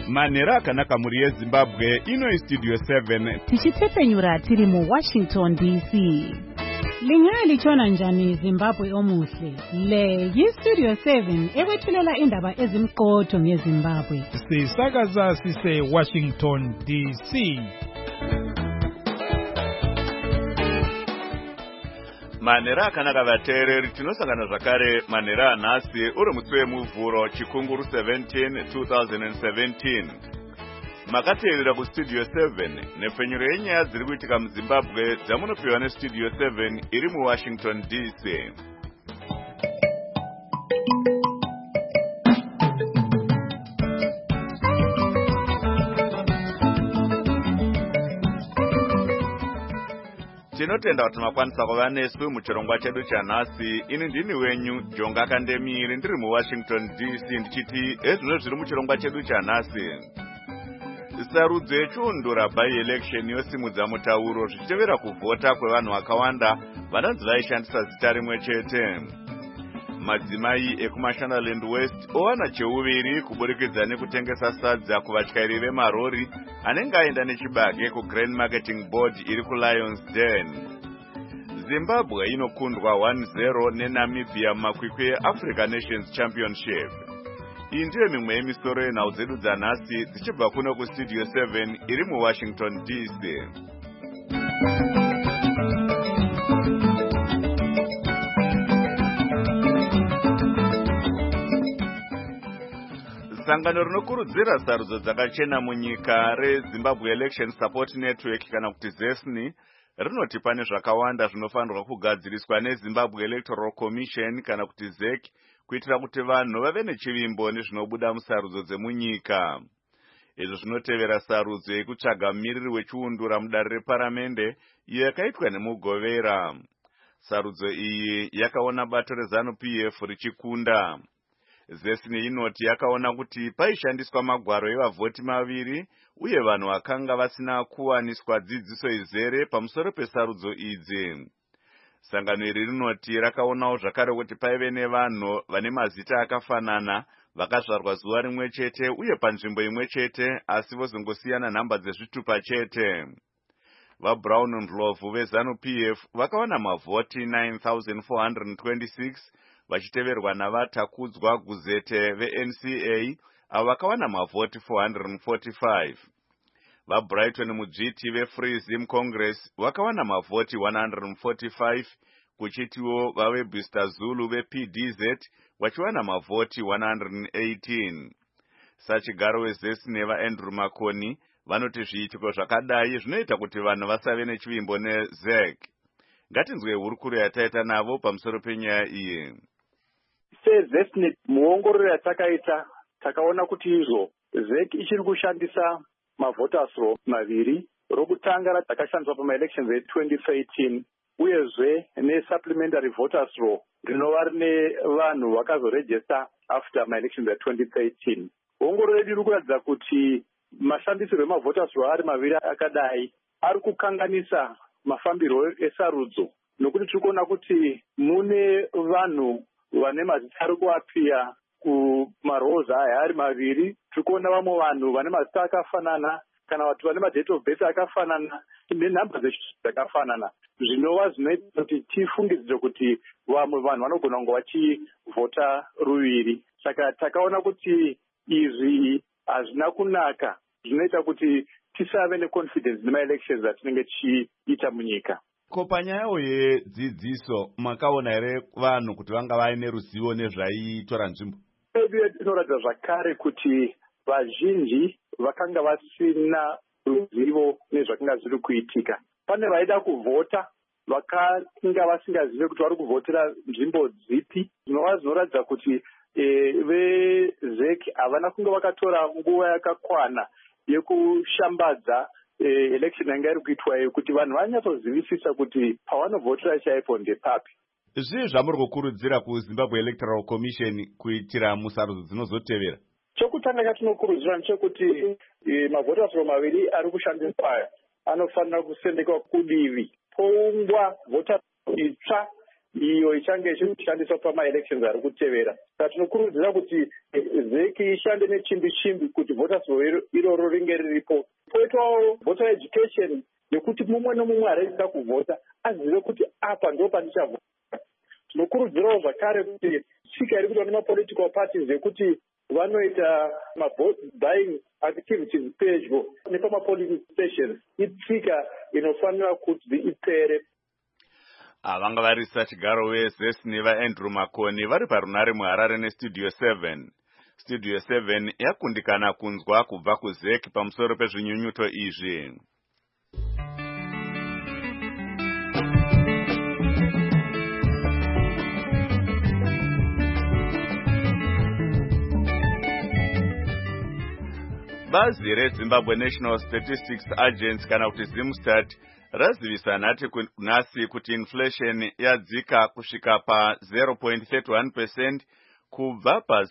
manhero akanaka muri yezimbabwe. Ino istudio 7 tichitsepenyura tiri muWashington DC. Lingaya lichona njani Zimbabwe omuhle? Le yistudio 7 ekwethulela indaba ezimqotho ngeZimbabwe. Sisakaza sise Washington DC. manhero akanaka vateereri, tinosangana zvakare manhero anhasi uri musi wemuvhuro chikunguru 17 2017. Makateerera kustudio 7 nepfenyuro yenyaya dziri kuitika muZimbabwe dzamunopiwa nestudio 7 iri muWashington DC. Tinotenda kuti makwanisa kuva nesu muchirongwa chedu chanhasi. Ini ndini wenyu Jonga Kandemiri, ndiri muWashington DC, ndichiti ezvino zviri muchirongwa chedu chanhasi. Sarudzo yechiundura by-election yosimudza mutauro zvichitevera kuvhota kwevanhu vakawanda vanonzi vaishandisa zita rimwe chete. Madzimai ekuMashonaland West owana cheuviri kuburikidza nekutengesa sadza kuvatyairi vemarori anenge aenda nechibage kuGrain Marketing Board iri kuLions Den. Zimbabwe inokundwa 1-0 neNamibia mumakwikwi eAfrica Nations Championship. Iyi ndiyo mimwe yemisoro yenhau dzedu dzanhasi dzichibva kuno kustudio 7 iri muWashington DC. Sangano rinokurudzira sarudzo dzakachena munyika reZimbabwe Election Support Network kana kuti ZESNI rinoti pane zvakawanda zvinofanirwa kugadziriswa neZimbabwe Electoral Commission kana kuti ZEC kuitira kuti vanhu vave nechivimbo nezvinobuda musarudzo dzemunyika. Izvo zvinotevera sarudzo yekutsvaga mumiriri wechiundura mudare reparamende iyo yakaitwa nemugovera. Sarudzo iyi yakaona bato reZANU-PF richikunda. ZESNI inoti yakaona kuti paishandiswa magwaro evavhoti maviri uye vanhu vakanga vasina kuwaniswa dzidziso izere pamusoro pesarudzo idzi. Sangano iri rinoti rakaonawo zvakare kuti paive nevanhu vane mazita akafanana vakazvarwa zuva rimwe chete uye panzvimbo imwe chete asi vozongosiyana nhamba dzezvitupa chete. VaBrown Ndlovu veZANU-PF vakawana mavhoti 9,426 vachiteverwa navatakudzwa Guzete veNCA avo vakawana mavhoti 445. VaBrighton Mujiti veFree Zim Congress vakawana mavhoti 145 kuchitiwo vaweBuster Zulu vePDZ vachiwana mavhoti 118. Sachigaro weZESNI vaAndrew Makoni vanoti zviitiko zvakadai zvinoita kuti vanhu vasave nechivimbo neZEC. Ngatinzwe hurukuro yataita navo pamusoro penyaya iyi. SeZESNI muongororo yatakaita takaona kuti izvo ZEC ichiri kushandisa mavoters roll maviri. Rokutanga rakashandiswa pamaelections e2013 uyezve nesupplementary voters roll rinova rine vanhu vakazorejista after maelections e2013. Ongororo yedu iri kuratidza kuti mashandisirwo emavoters roll ari maviri akadai ari kukanganisa mafambiro esarudzo, nokuti tiri kuona kuti mune vanhu vane mazita ari kuapia kumarolls aya ari maviri. Tiri kuona vamwe vanhu vane mazita akafanana kana vati vane madate of birth akafanana nenhamba dzakafanana, zvinova zvinoita kuti tifungidzire kuti vamwe vanhu vanogona kunge vachivhota ruviri. Saka takaona kuti izvi hazvina kunaka, zvinoita kuti tisave neconfidence nemaelections atinenge tichiita munyika. Ko panyayo yedzidziso makaona here vanhu kuti vanga vaine ruzivo nezvaitora nzvimbo? Edu inoratidza zvakare kuti vazhinji vakanga vasina ruzivo nezvakanga zviri kuitika. Pane vaida kuvhota vakanga vasingazive kuti vari kuvhotera nzvimbo dzipi. Zvinova zvinoratidza kuti veZEC havana kunge vakatora nguva yakakwana yekushambadza election yanga iri kuitwa kuti vanhu vanyatsozivisisa kuti pavanovhotera chaipo ndepapi. Zvii zvamuri kukurudzira kuZimbabwe Electoral Commission kuitira musarudzo dzinozotevera? Chokutanga chatinokurudzira ndechekuti mavhoters roll maviri ari kushandiswa aya anofanira kusendekwa kudivi poungwa vhota itsva iyo ichange ichikushandiswa pama-elections ari kutevera. Saka tinokurudzira kuti ZEC ishande nechimbi-chimbi kuti voters roll iroro ringe riripo. Poitawo voter education yekuti mumwe nomumwe areda kuvhota azive kuti apa ndo pandichavhota. Tinokurudzirawo zvakare kuti tsika iri kuitwa nemapolitical parties yekuti vanoita ma-vote buying activities pedyo nepama-polling stations itsika inofanira kuti ipere. Vanga vari sachigaro weZESNI vaAndrew Makoni vari parunare muHarare neStudio 7. Studio 7 yakundikana kunzwa kubva kuZEC pamusoro pezvinyunyuto izvi. Bazi reZimbabwe National Statistics Agency kana kuti ZimStat razivisa nhasi kuti inflation yadzika kusvika pa 0.31% kubva pa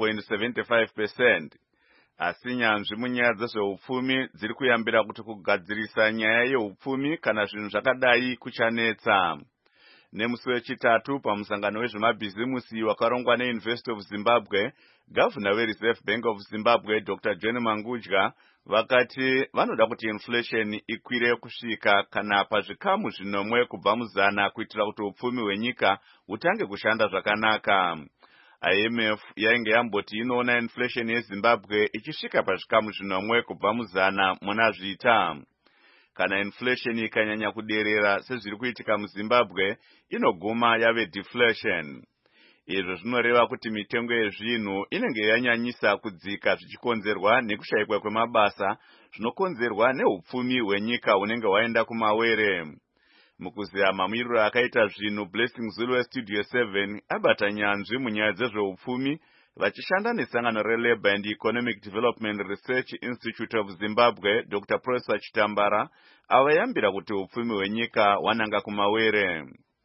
0.75%. Asi nyanzvi munyaya dzezveupfumi dziri kuyambira kuti kugadzirisa nyaya yeupfumi kana zvinhu zvakadai kuchanetsa. Nemusi wechitatu pamusangano wezvemabhizimusi wakarongwa neUniversity of Zimbabwe, Governor weReserve Bank of Zimbabwe Dr. John Mangudya vakati vanoda kuti inflation ikwire kusvika kana pazvikamu zvinomwe kubva muzana kuitira kuti upfumi hwenyika hutange kushanda zvakanaka. IMF yainge yamboti inoona inflation yeZimbabwe ichisvika pazvikamu zvinomwe kubva muzana muna zvita. Kana inflation ikanyanya kuderera sezviri kuitika muZimbabwe, inoguma yave deflation. Izvo zvinoreva kuti mitengo yezvinhu inenge yanyanyisa kudzika zvichikonzerwa nekushayikwa kwemabasa, zvinokonzerwa neupfumi hwenyika hunenge hwaenda kumawere. Mukuziya mamiriro akaita zvinhu, Blessing Zulu weStudio 7 abata nyanzvi munyaya dzezveupfumi vachishanda nesangano reLabour and Economic Development Research Institute of Zimbabwe Dr. Prosper Chitambara avayambira kuti upfumi hwenyika hwananga kumawere.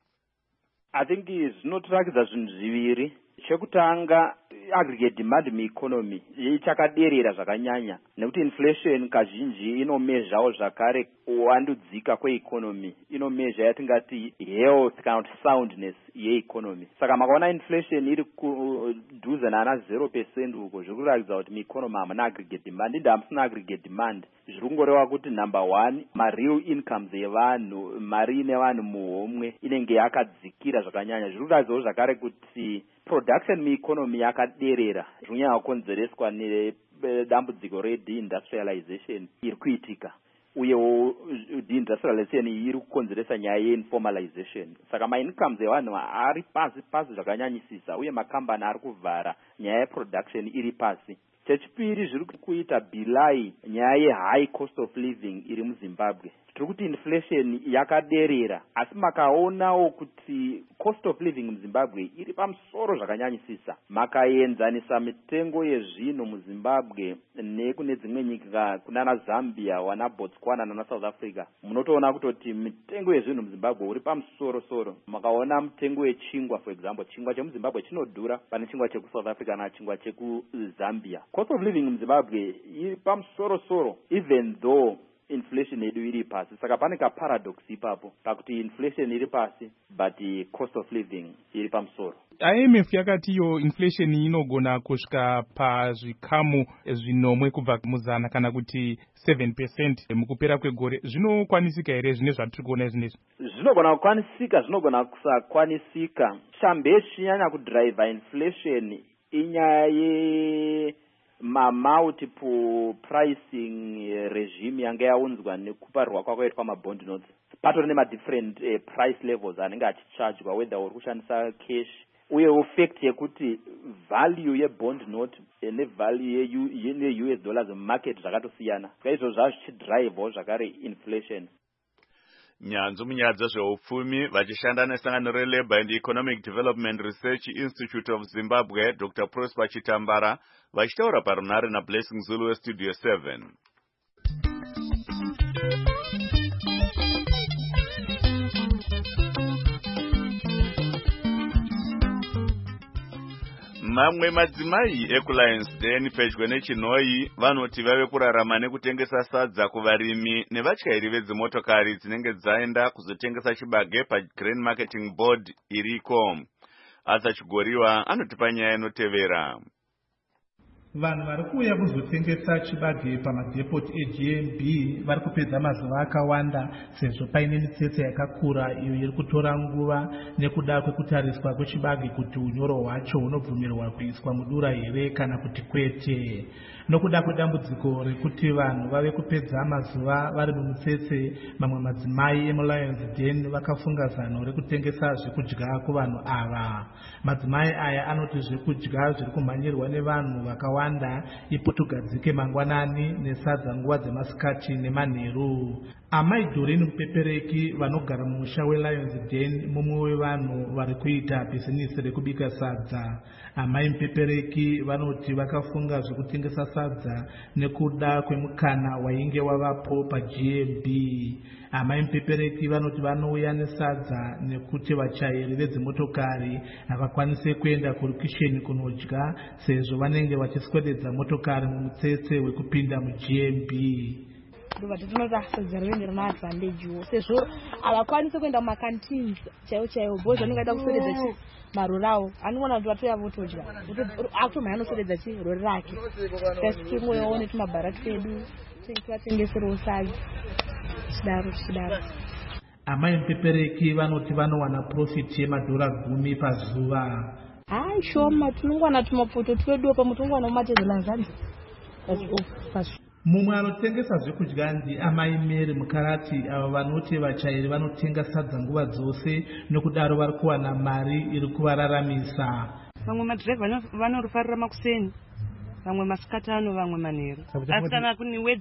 I think zvinotirakidza zvinhu zviviri. Chekutanga, aggregate demand mueconomy ichakaderera zvakanyanya nekuti inflation kazhinji inomezhawo zvakare kuwandudzika kweeconomy, inomezha yatingati health kana kuti soundness yeeconomy. Saka makaona inflation iri kudhuze nana 0% uko zviri kuratidza kuti mueconomy hamuna aggregate demand. Inde hamusina aggregate demand, zviri kungoreva kuti number one, real incomes yevanhu, mari ine vanhu muhomwe inenge yakadzikira zvakanyanya. Zviri kuratidzawo zvakare kuti production mueconomy yakaderera, zvinyanya kukonzereswa nedambudziko redeindustrialization iri kuitika, uyewo deindustrialization iri kukonzeresa nyaya yeinformalization. Saka maincomes evanhu ari pasi zvakanyanyisisa, uye makambani ari kuvhara, nyaya yeproduction iri pasi. Chechipiri, zviri kuita bilai nyaya yehigh cost of living iri muZimbabwe. Tiri kuti inflation yakaderera, asi makaonawo kuti cost of living muZimbabwe iri pamusoro zvakanyanyisisa. Makaenzanisa mitengo yezvinhu muZimbabwe nekune dzimwe nyika kunana Zambia, wana Botswana nana South Africa, munotoona kutoti mitengo yezvinhu muZimbabwe uri pamusoro. Makaona mitengo yechingwa, for example, chingwa chemuZimbabwe chinodhura pane chingwa cheku-South Africa na chingwa cheku-Zambia. Cost of living muZimbabwe iri pamusoro, even though inflation yedu iri pasi. Saka pane ka paradox ipapo pakuti inflation iri pasi but cost of living iri pamusoro. IMF yakati iyo inflation inogona kusvika pazvikamu zvinomwe kubva muzana kana kuti 7% mukupera kwegore. Zvinokwanisika here zvine zvatiri kuona zvinezvi? Zvinogona kukwanisika, zvinogona kusakwanisika. Chambe chinyanya kudrive inflation inyaya multiple pricing regime yanga yaunzwa nekuparirwa kwakaitwa mabond notes. Patori nema-different price levels anenge achichargwa, whether uri kushandisa cash, uye fact yekuti value yebond note nevalue ye-US dollars market zvakatosiyana. Izvo zvichidrivewo zvakare inflation. Nyanzvi munyaya dzezveupfumi vachishanda nesangano reLabour and Economic Development Research Institute of Zimbabwe Dr. Prosper Chitambara vachitaura parunare naBlessing Zulu weStudio 7. Mamwe madzimai ekuLions Den pedyo neChinoi vanoti vave kurarama nekutengesa sadza kuvarimi nevatyairi vedzimotokari dzinenge dzaenda kuzotengesa chibage paGrain Marketing Board iriko. Asa Chigoriwa anotipa nyaya inotevera. Vanhu vari kuuya kuzotengesa chibage pamadhepoti eGMB vari kupedza mazuva akawanda sezvo paine mitsetse yakakura iyo iri kutora nguva nekuda kwekutariswa kwechibage kuti unyoro hwacho hunobvumirwa kuiswa mudura here kana kuti kwete. Nokuda kwedambudziko rekuti vanhu vave kupedza mazuva vari mumitsetse, mamwe madzimai emuLions Den vakafunga zano rekutengesa zvekudya kuvanhu ava. Madzimai aya anoti zvekudya zviri kumhanyirwa nevanhu vakawanda iputugadzike mangwanani nesadza nguva dzemasikati nemanheru. Amai Doreen Mupepereki vanogara mumusha weLions Den mumwe wevanhu vari kuita bhizinisi rekubika sadza. Amai Mupepereki vanoti vakafunga zvekutengesa sadza nekuda kwemukana wainge wavapo paGMB. Amai Mupepereki vanoti vanouya nesadza nekuti vachairi vedzimotokari havakwanise kuenda kurukisheni kunodya sezvo vanenge vachiswededza motokari mumutsetse wekupinda muGMB. Ndobati tinota sadza rine rina advantage wo sezvo avakwanise kuenda mumakantini chaiwo bozi vanongaita kuswededza marori avo anoona kuti vatoya votodya akutomhanya anoswededza rori rake kasi timwewo netumabhara twedu tivatengeserewo sadza tichidaro. Amai Mupepereki vanoti vanowana profiti yemadhora 10 pazuva. Hai shoma, tinongwana tumapoto twedu pa mutongwana umatezela zanzi mumwe anotengesa zvekudya ndi Amai Mary Mukarati avo vanoti vachairi vanotenga sadza nguva dzose nokudaro vari kuwana mari iri kuvararamisa. Vamwe madhiraivha vanorifarira makuseni, vamwe masikatano, vamwe manheru. Asi kana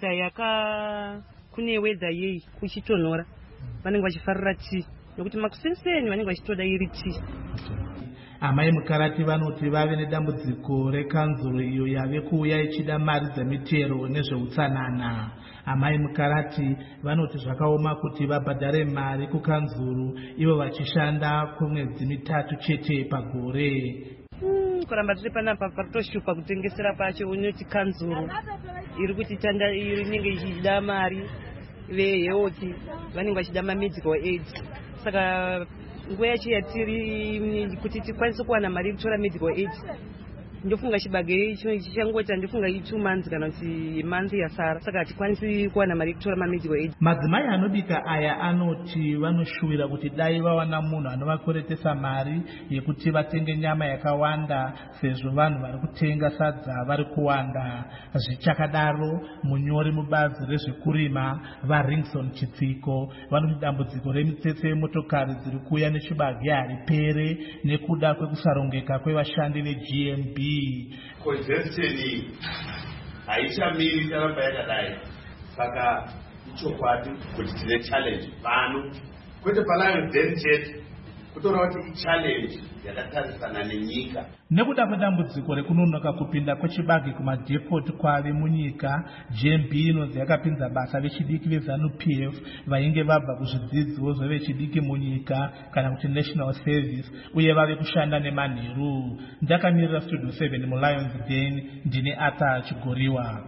kune wedha yei kuchitonhora vanenge vachifarira tii nokuti makuseni vanenge vachitoda iri tii. Amai Mukarati vanoti vave nedambudziko rekanzuro iyo yave kuuya ichida mari dzemitero nezveutsanana. Amai Mukarati vanoti zvakaoma kuti vabhadhare mari kukanzuro ivo vachishanda kwemwedzi 3 chete pagore. Kuramba tiri panapa paritoshupa kutengesera pacho unoti kanzuro iri kuti tanda inenge ichida mari veheuti vanenge vachida mamedical aid. Saka nguva yacho yatiri kuti tikwanise kuwana mari yekutora medical aid ndofunga chibage chichangoita ndofunga 2 months kana kuti month yasara, saka hatikwanisi kuwana mari yekutora mamedical aid. Madzimai anobika aya anoti vanoshuwira kuti dai vawana munhu anovakweretesa mari yekuti vatenge nyama yakawanda sezvo vanhu vari kutenga sadza vari kuwanda. Zvichakadaro munyori mubazi rezvekurima vaRingson Chitsiko vanoti dambudziko remitsetse yemotokari dziri kuuya nechibage haripere nekuda kwekusarongeka kwevashandi veGMB. Congestion haichamiri taramba yakadai, saka ichokwadi kuti tine challenge pano kwete paLions Den chete kutora kuti ichallenge yakatarisana nenyika. Nekuda kwedambudziko rekunonoka kupinda kwechibage kumadhepoti kwave munyika, GMB inonzi yakapinza basa vechidiki veZANU-PF vainge vabva kuzvidzidzo zvevechidiki munyika kana kuti National Service uye vave kushanda nemanheru. Ndakamirira Studio 7 muLions Den, ndine Ata Chigoriwa.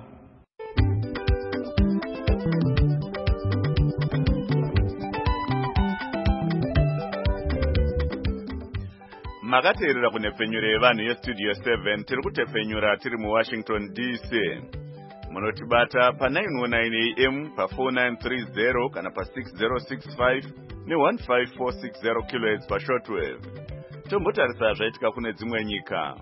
Makateerera kunepfenyuro yevanhu yeStudio 7 tiri kutepfenyura tiri muWashington DC. Munotibata pa919 AM pa4930 kana pa6065 ne15460 kHz pashortwave. Tombotarisa zvaitika kune dzimwe nyika.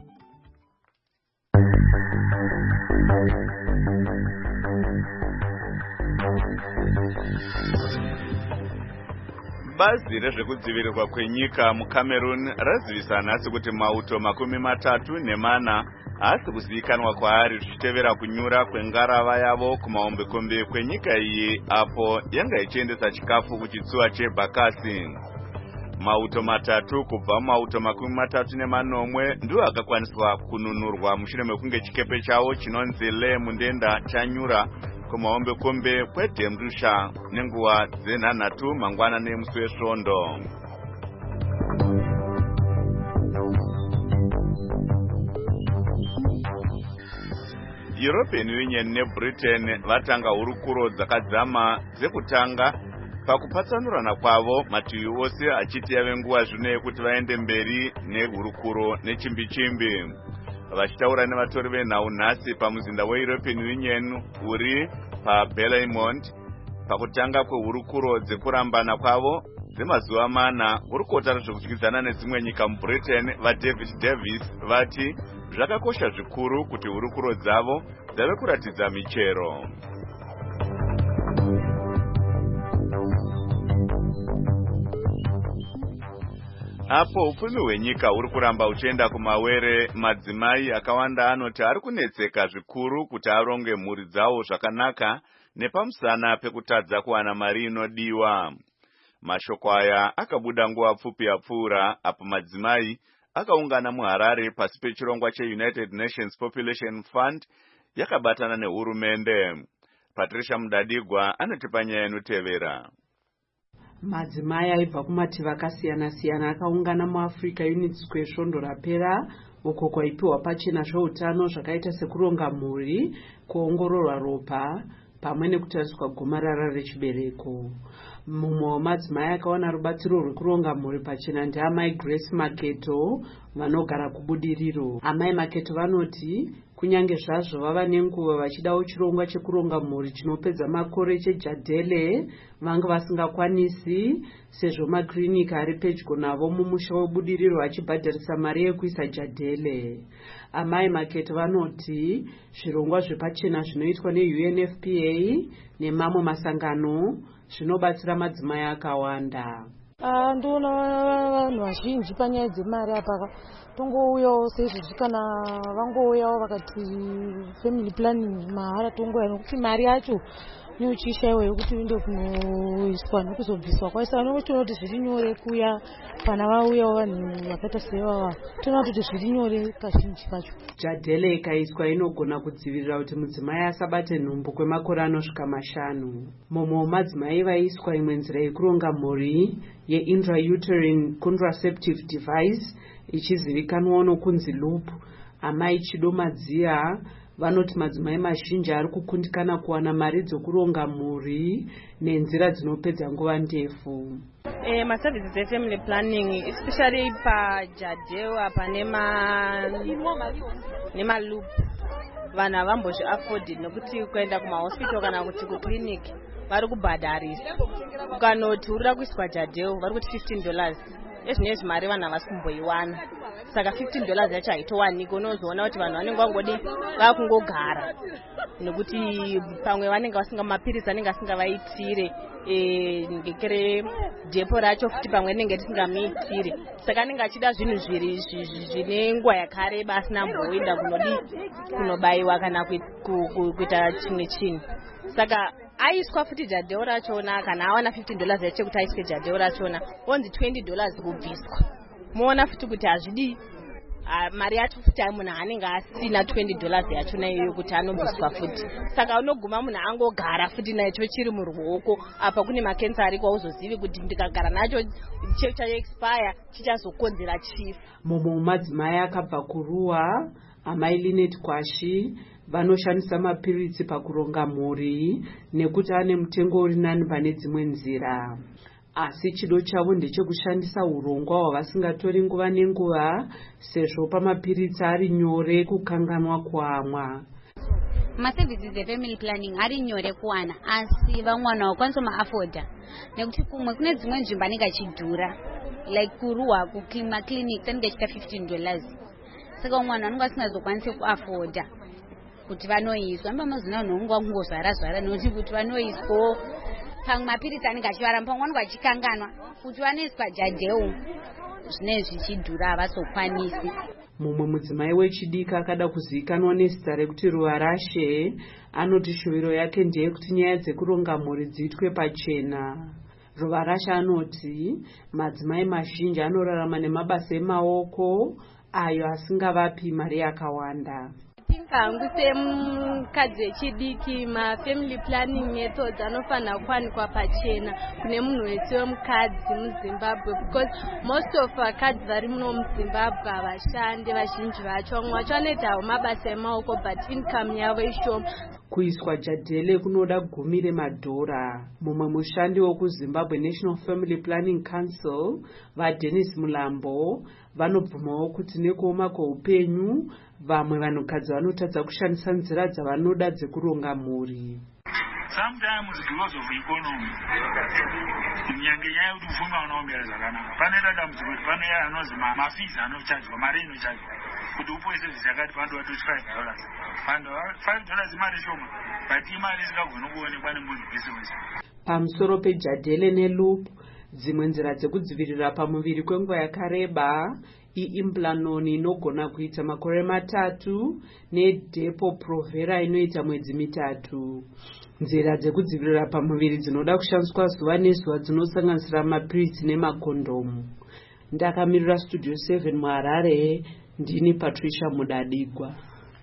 Bazi rezvekudzivirirwa kwenyika muCameroon razivisa nhasi kuti mauto 34 haasi kuzivikanwa kwaari zvichitevera kunyura kwengarava yavo kumahombekombe kwenyika iyi apo yanga ichiendesa chikafu kuchitsuwa cheBakassi. Mauto 3 kubva mauto 34 ndiwo akakwaniswa kununurwa mushure mekunge chikepe chavo chinonzi Le Mundenda chanyura kumahombekombe kweDemrusha nenguva dze9 mangwanani musi wesvondo. European Union neBritain vatanga hurukuro dzakadzama dzekutanga pakupatsanurana kwavo mativi ose achiti yave nguva zvino yekuti vaende mberi nehurukuro nechimbi-chimbi. Vachitaura nevatori venhau nhasi pamuzinda weEuropean Union uri paBelmont pakutanga kwehurukuro dzekurambana kwavo dzemazuva mana, hurukota rezvekudyidzana nedzimwe nyika muBritain vaDavid Davis vati zvakakosha zvikuru kuti hurukuro dzavo dzave kuratidza michero. Apo upfumi hwenyika huri kuramba uchienda kumawere, madzimai akawanda anoti ari kunetseka zvikuru kuti aronge mhuri dzawo zvakanaka nepamusana pekutadza kuwana mari inodiwa. Mashoko aya akabuda nguva pfupi yapfuura apo madzimai akaungana muHarare pasi pechirongwa cheUnited Nations Population Fund yakabatana nehurumende. Patricia Mudadigwa anotipa nyaya inotevera. Madzimai aibva kumativi akasiyana-siyana akaungana muAfrica Unity Square svondo rapera, uko kwaipiwa pachena zveutano zvakaita sekuronga mhuri, kuongororwa ropa pamwe nekutariswa gomarara rechibereko. Mumwe wemadzimai akawana rubatsiro rwekuronga mhuri pachena ndeamai Grace Maketo vanogara kubudiriro. Amai Maketo vanoti kunyange zvazvo vava nenguva vachidawo chirongwa chekuronga mhuri chinopedza makore cheJadele vanga vasingakwanisi, sezvo maklinika ari pedyo navo mumusha webudiriro achibhadharisa mari yekuisa Jadele. Amai Maketo vanoti zvirongwa zvepachena zvinoitwa neUNFPA nemamwe masangano zvinobatsira madzimai akawanda. Ndoona vanhu vazhinji panyaya dzemari apa tongouyawo seizvozvi kana vangouyawo vakati family planning mahara tongouya nokuti mari yacho neuchishayiwa yokuti uinde kunoiswa nekuzobviswa kwaisa nekuti toona kuti zviri nyore kuya kana vauyawo vanhu vakaita sevava toona kuti zviri nyore kazhinji kacho. Jadele ikaiswa inogona kudzivirira kuti mudzimai asabate nhumbu kwemakore anosvika 5. Mumwe wemadzimai vaiswa imwe nzira yekuronga mhuri yeintrauterine contraceptive device ichizivikanwa nokunzi loop, amai Chido Madziya vanoti madzimai mazhinji ari kukundikana kuwana mari dzokuronga mhuri nenzira dzinopedza nguva ndefu. Maservices efamily planning especially paJadele apa nemaloop vanhu havambozviafodi nokuti kuenda kumahospital kana kuti kuclinic vari kubhadharisa. Ukanoti urida kuiswa Jadele vari kuti $15. Ezvinezvi mari vanhu havasi kumboiwana, saka $15 yacho haitowanika. Unozoona kuti vanhu vanenge vangodi vakungogara nokuti pamwe vanenge vasinga mapirisi anenge asingavaitire ngekere depo racho futi pamwe rinenge risingamiitire, saka anenge achida zvinhu zvine nguva yakareba asina mboenda kunobayiwa kana kuita chimwe chinhu. Saka aiswa futi Jadele rachona kana awana $15 yacho kuti aiswe Jadele rachona onzi $20 kubviswa. Moona futi kuti hazvidi mari yacho futi munhu anenge asina $20 yachona iyoyo kuti anobviswa futi. Saka unoguma munhu angogara futi nacho chiri muruoko apa kune makensa ariko auzozivi kuti ndikagara nacho chichaexpire chichazokonzera chifu. Mumwe wemadzimai akabva kuruwa amai Linet Kwashi vanoshandisa mapiritsi pakuronga mhuri nekuti ane mutengo uri nani pane dzimwe nzira. Asi chido chavo ndechekushandisa urongwa hwavasingatori nguva nenguva sezvo pamapiritsi ari nyore kukanganwa kuamwa. Maservices efamily planning ari nyore kuwana asi vamwana vakwanisa maafoda nekuti kumwe kune dzimwe nzvimbo anenge achidhura like kuruwa kuclinic anenge achita $15. Saka umwana anenge asingazokwanisa kuafoda kuti vanoiswa mbamazina nhongo kungozvara nokuti kuti vanoiswa pamwe mapiritsi anenge achivara pamwe vanenge vachikanganwa kuti vanoiswa Jadele zvinenge zvichidhura havazokwanisi. Mumwe mudzimai wechidiki akada kuzivikanwa nezita rekuti Ruvarashe anoti shuviro yake ndeyekuti nyaya dzekuronga mhuri dziitwe pachena. Ruvarashe anoti madzimai mazhinji anorarama nemabasa emaoko ayo asingavapi mari yakawanda. I think hangu semukadzi wechidiki mafamily planning methods anofanira kuwanikwa pachena kune munhu wese wemukadzi muzimbabwe, because most of vakadzi vari muno muzimbabwe havashande vazhinji vacho. Vamwe vacho vanoitawo mabasa emaoko but income yavo ishoma. Kuiswa jadhele kunoda $10,000. Mumwe mushandi wokuZimbabwe National Family Planning Council vaDennis Mulambo vanobvumawo kuti nekuoma kweupenyu vamwe vanhukadzi vanotadza kushandisa nzira dzavanoda dzekuronga mhuri. Sometimes because of economy, nyange nyaya kuti ufumi unoomera zvakanaka. Panoita dambudziko kuti pano yaya anozi mafizi anochajwa, mari inochajwa. Kuti upoise visa yakati pandowa $25. $5 imari shoma, but imari isingagoni kuonekwa nemunhu wese wese. Pamusoro pejadhele neloop, dzimwe nzira dzekudzivirira pamuviri kwenguva yakareba iimplanol inogona kuita makore 3 nedepo provera inoita mwedzi 3. Nzira dzekudzivirira pamuviri dzinoda kushandiswa zuva nezuva dzinosanganisira mapirisi nemakondomu. Ndakamirira Studio 7 muHarare, ndini Patricia Mudadigwa.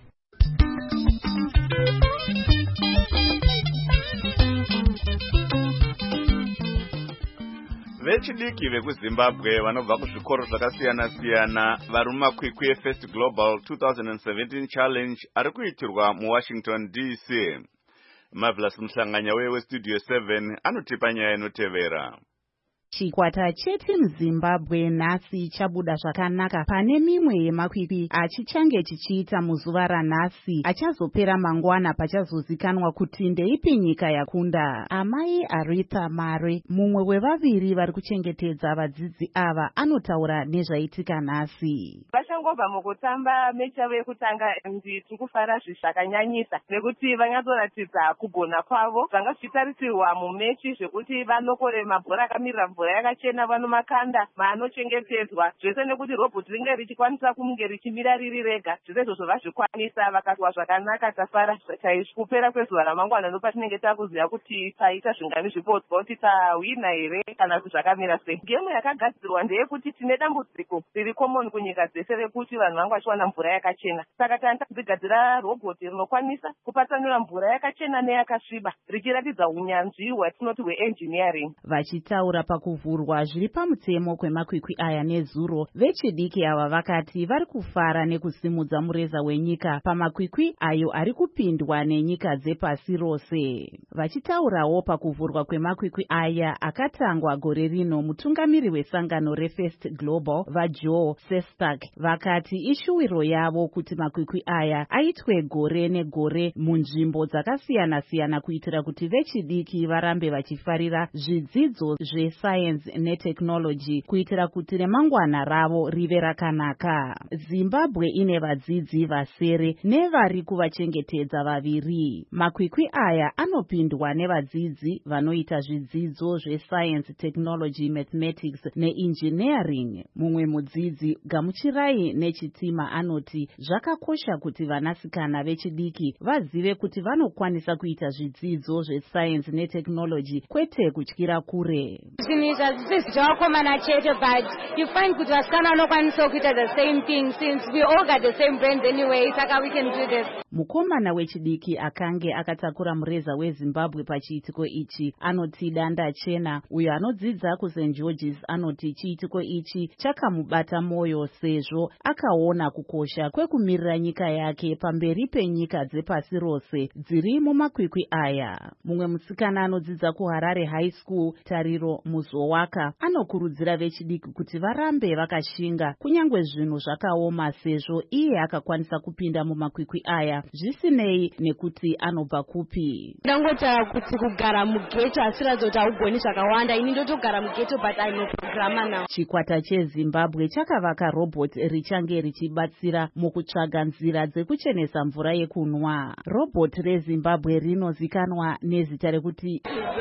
Vechidiki vekuZimbabwe vanobva kuzvikoro zvakasiyana-siyana vari mumakwikwi eFirst Global 2017 Challenge ari kuitirwa muWashington DC. Marvelous Mhlanganya weStudio 7 anotipa nyaya inotevera. Chikwata chetimu Zimbabwe nhasi chabuda zvakanaka pane mimwe yemakwikwi achichange chichiita muzuva ranhasi achazopera mangwana pachazozikanwa kuti ndeipi nyika yakunda. Amai Aretha Mare, mumwe wevaviri vari kuchengetedza vadzidzi ava, anotaura nezvaitika nhasi. Vachangobva mukutamba mechi yavo yekutanga tiri kufara zvakanyanyisa nekuti vanyatsoratidza kugona kwavo zvanga zvichitarisirwa mumechi zvekuti vanokore mabhora akamirira mvura yakachena vanomakanda maanochengetedzwa zvese nekuti robhoti ringe richikwanisa kunge richimira riri rega. Zvese izvozvo vazvikwanisa vakatwa zvakanaka tafara chaizvo. Kupera kwezuva ramangwana ndopatinenge takuziva kuti taita zvingani zvipotswa kuti tawina here kana kuti zvakamira sei. Gemu yakagadzirwa ndeyekuti tine dambudziko riri common kunyika dzese rekuti vanhu vangu vachiwana mvura yakachena. Saka tadzigadzira robhoti rinokwanisa kupatsanura mvura yakachena neyakasviba richiratidza unyanzvi hwatinoti hweengineering. Vachitaura pakuvhurwa zviri pamutemo kwemakwikwi aya nezuro, vechidiki ava vakati vari kufara nekusimudza mureza wenyika pamakwikwi ayo ari kupindwa nenyika dzepasi rose. Vachitaurawo pakuvhurwa kwemakwikwi aya akatangwa gore rino, mutungamiri wesangano reFirst Global vaJoe Sestak vakati ishuwiro yavo kuti makwikwi aya aitwe gore negore munzvimbo dzakasiyana-siyana kuitira kuti vechidiki varambe vachifarira zvidzidzo zvesayensi netekinoloji kuitira kuti remangwana ravo rive rakanaka. Zimbabwe ine vadzidzi vasere nevari kuvachengetedza vaviri. Makwikwi aya anopindwa nevadzidzi vanoita zvidzidzo zvesayensi, technology, mathematics neengineering. Mumwe mudzidzi Gamuchirai Nechitima anoti zvakakosha kuti vanasikana vechidiki vazive kuti vanokwanisa kuita zvidzidzo zvesayensi netekinoloji kwete kutyira kure. Zvinhu zvazvisi zvavakomana chete, but you find kuti vasikana vanokwanisa kuita the same thing since we all got the same brains anyway, saka we can do this. Mukomana wechidiki akange akatakura mureza weZimbabwe pachiitiko ichi anoti danda chena. Uyo anodzidza kuSt George's anoti chiitiko ichi chakamubata moyo sezvo akaona kukosha kwekumirira nyika yake pamberi penyika dzepasi rose dziri mumakwikwi aya. Mumwe musikana anodzidza kuHarare High School, Tariro Muzowaka, anokurudzira vechidiki kuti varambe vakashinga kunyange zvinhu zvakaoma sezvo iye akakwanisa kupinda mumakwikwi aya zvisinei nekuti anobva kupi. Ndangota kuti kugara mugeto asiratidza kuti haugoni zvakawanda. Ini ndotogara mugeto but I know programa now. Chikwata cheZimbabwe chakavaka robhoti richange richibatsira mukutsvaga nzira dzekuchenesa mvura yekunwa. Robhoti reZimbabwe rinozikanwa nezita rekuti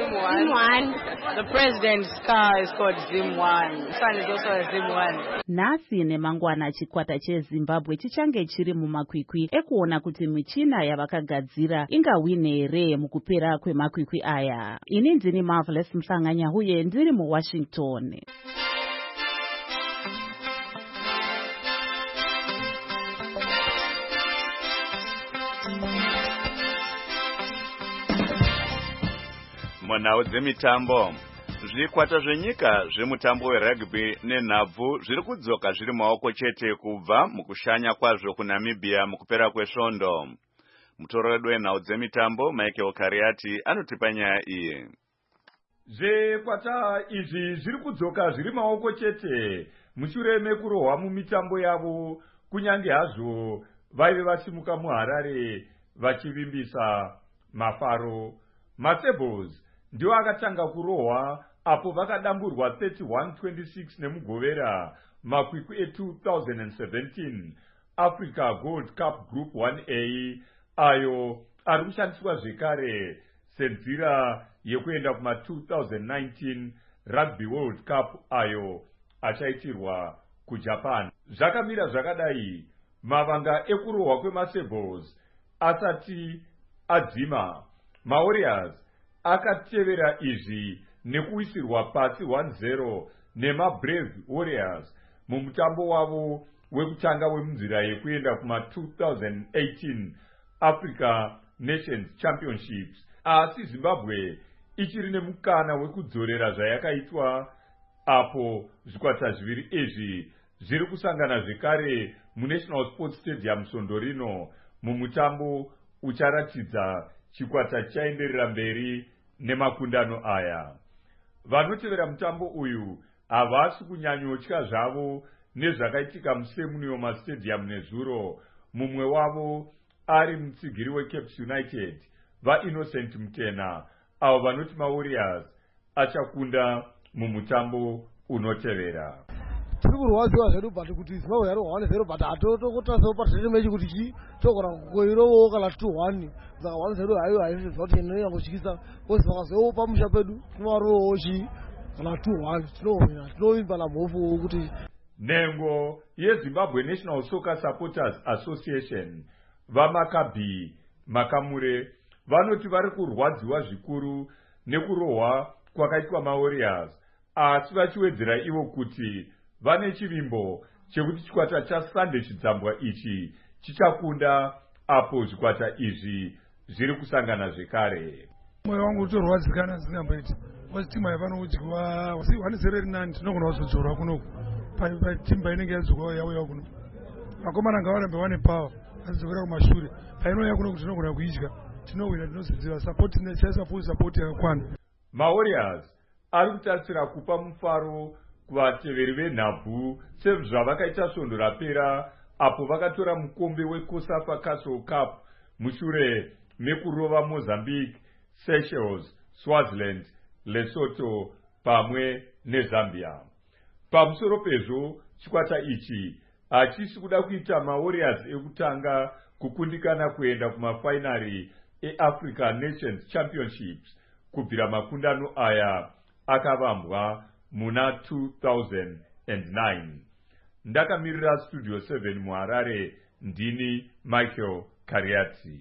Zim1. The president's car is called Zim1. Son is also a Zim1. Nhasi nemangwana chikwata cheZimbabwe chichange chiri mumakwikwi ekuona kuti michina yavakagadzira ingawine here mukupera kwemakwikwi aya. Ini ndini Marvelous Mhlanganya uye ndiri muWashington. Munhau dzemitambo, zvikwata zvenyika zvemutambo werugby nenhabvu zviri kudzoka zviri maoko chete kubva mukushanya kwazvo kuNamibia mukupera kwesvondo. Mutorori wenhau dzemitambo Michael Kariati anotipa nyaya iyi. Zvikwata izvi zviri kudzoka zviri maoko chete mushure mekurohwa mumitambo yavo, kunyange hazvo vaive vasimuka muHarare vachivimbisa mafaro. Masables ndiwo akatanga kurohwa apo vakadamburwa 31-26 nemugovera makwikwi e2017 Africa Gold Cup Group 1A, ayo ari kushandiswa zvekare senzira yekuenda kuma 2019 Rugby World Cup ayo achaitirwa kuJapan. Zvakamira zvakadai mavanga ekurohwa kwemasables asati adzima, maWarriors akatevera izvi nekuwisirwa pasi 1-0 nemaBrave Warriors mumutambo wavo wekutanga wemunzira yekuenda kuma 2018 Africa Nations Championships. Asi Zimbabwe ichiri nemukana wekudzorera zvayakaitwa apo zvikwata zviviri izvi zviri kusangana zvekare muNational Sports Stadium Sondorino mumutambo ucharatidza chikwata chaenderera mberi nemakundano aya. Vanotevera mutambo uyu havasi kunyanyotya zvavo nezvakaitika muSeminole Stadium nezuro, mumwe wavo ari mutsigiri weCape United vaInnocent Mutena, avo vanoti maWarriors achakunda mumutambo unotevera. Tiri kurwadziwa zvedu bhati kuti Zimbabwe yari 1-0 bhati hatokotasawo patiri mechi kuti chi tokona kuirovo kana 2-1 saka 1-0 hayo haisi zvoti inonyangotyisa kozi vakazopa musha pedu tinovarovo chi kana 2-1 tinovimba namhofu kuti. Nhengo yeZimbabwe National Soccer Supporters Association vaMakabi Makamure vanoti vari kurwadziwa zvikuru nekurohwa kwakaitwa maWarriors, asi vachiwedzera ivo kuti vane chivimbo chekuti chikwata chaSunday chidzambwa ichi chichakunda apo zvikwata izvi zviri kusangana zvekare. Mwoyo wangu utorwadzikana zisingamboiti kuti timu yavanodyiwa 1-0 tinogona kuzodzorwa kunoku patimba inenge yadzokwa yauya kuno. Vakomana ngavarambe vane pawa vachidzokera kumashure, painouya kunoku tinogona kuidya, tinowina, tinozidziva sapoti yakakwana. maWarriors ari kutarisira kupa mufaro kuvateveri venhabvu sezvavakaita svondo rapera apo vakatora mukombe weCOSAFA Castle Cup mushure mekurova Mozambique, Seychelles, Swaziland, Lesotho pamwe neZambia. Pamusoro pezvo, chikwata ichi hachisi kuda kuita maWarriors ekutanga kukundikana kuenda kumafainari eAfrica Nations Championships kubvira makundano aya akavambwa muna 2009. Ndakamirira Studio 7 muHarare, ndini Michael Kariati.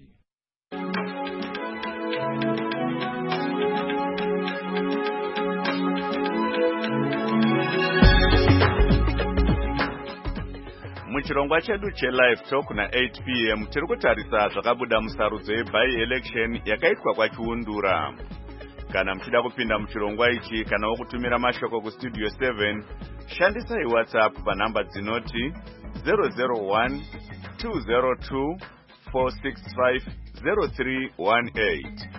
Muchirongwa chedu cheLive Talk na 8 p.m. tiri kutarisa zvakabuda musarudzo yeBy-election yakaitwa kwaChiundura. Kana muchida kupinda muchirongwa ichi kana wokutumira mashoko kuStudio 7, shandisai WhatsApp panhamba dzinoti 001 202 465 0318.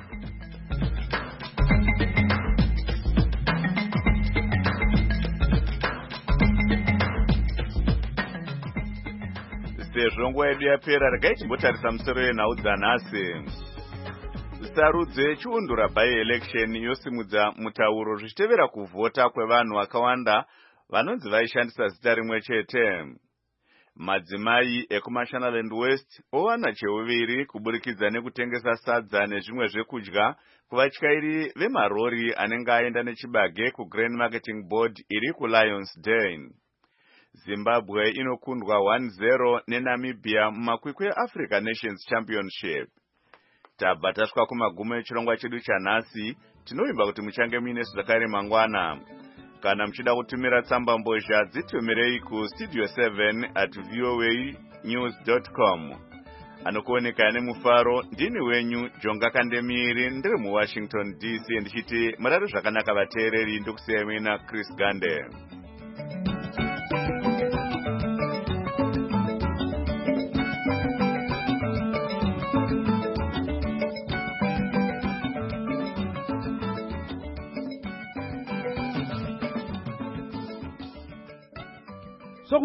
Sezvo nguva yedu yapera, regai timbotarisa musoro yenhau dzanhasi. Sarudzo yeChiundura by-election yosimudza mutauro zvichitevera kuvhota kwevanhu vakawanda vanonzi vaishandisa zita rimwe chete. Madzimai ekuMashonaland West owana cheuviri kuburikidza nekutengesa sadza nezvimwe zvekudya kuvatyairi vemarori anenge aenda nechibage kuGrain Marketing Board iri kuLionsdale. Zimbabwe inokundwa 1-0 neNamibia mumakwikwi eAfrica Nations Championship. Tabva tasvika kumagumo echirongwa chedu chanhasi. Tinovimba kuti muchange muine zvakare mangwana. Kana muchida kutumira tsamba mbozha dzitumirei kustudio7@voanews.com. anokuoneka nemufaro ndini wenyu Jonga Kandemiri ndiri muWashington DC ndichiti murari zvakanaka vateereri ndokusiyana Chris Gande.